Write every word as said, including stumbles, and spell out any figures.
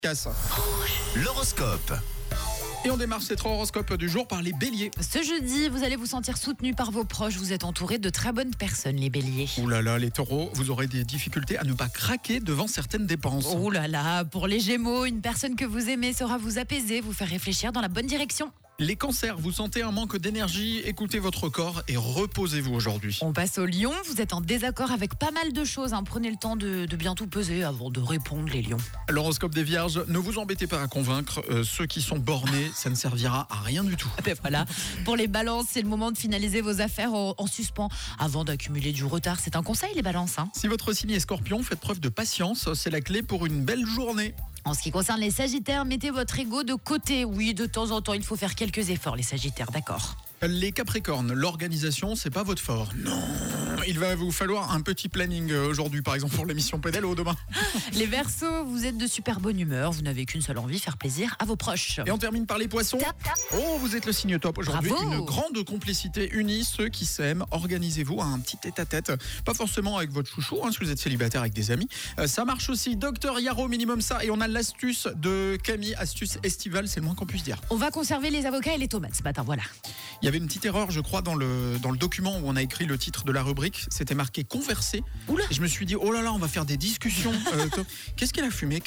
Casse. L'horoscope. Et on démarre cet horoscope du jour par les béliers. Ce jeudi, vous allez vous sentir soutenu par vos proches. Vous êtes entouré de très bonnes personnes, les béliers. Ouh là là, les taureaux, vous aurez des difficultés à ne pas craquer devant certaines dépenses. Ouh là là, pour les gémeaux, une personne que vous aimez saura vous apaiser, vous faire réfléchir dans la bonne direction. Les cancers, vous sentez un manque d'énergie, écoutez votre corps et reposez-vous aujourd'hui. On passe au lion, vous êtes en désaccord avec pas mal de choses. hein. Prenez le temps de, de bien tout peser avant de répondre, les lions. L'horoscope des vierges, ne vous embêtez pas à convaincre, euh, ceux qui sont bornés, ça ne servira à rien du tout. Ah ben voilà. Pour les balances, c'est le moment de finaliser vos affaires en, en suspens avant d'accumuler du retard. C'est un conseil, les balances. hein. Si votre signe est scorpion, faites preuve de patience, c'est la clé pour une belle journée. En ce qui concerne les sagittaires, mettez votre ego de côté. Oui, de temps en temps, il faut faire quelques efforts, les sagittaires, d'accord. Les capricornes, l'organisation, c'est pas votre fort. Non, il va vous falloir un petit planning euh, aujourd'hui, par exemple pour l'émission Pédalo demain. Les verseaux, vous êtes de super bonne humeur. Vous n'avez qu'une seule envie, faire plaisir à vos proches. Et on termine par les poissons. Oh, vous êtes le signe top aujourd'hui. Bravo. Une grande complicité unit ceux qui s'aiment. Organisez-vous à un petit tête-à-tête. Pas forcément avec votre chouchou, hein, si vous êtes célibataire avec des amis. Euh, ça marche aussi. Docteur Yaro, minimum ça. Et on a l'astuce de Camille, astuce estivale, c'est le moins qu'on puisse dire. On va conserver les avocats et les tomates ce matin, voilà. Il y avait une petite erreur, je crois, dans le, dans le document où on a écrit le titre de la rubrique. C'était marqué converser. Oula. Et je me suis dit, oh là là, on va faire des discussions. Euh, Qu'est-ce qu'elle a fumé, Camille ?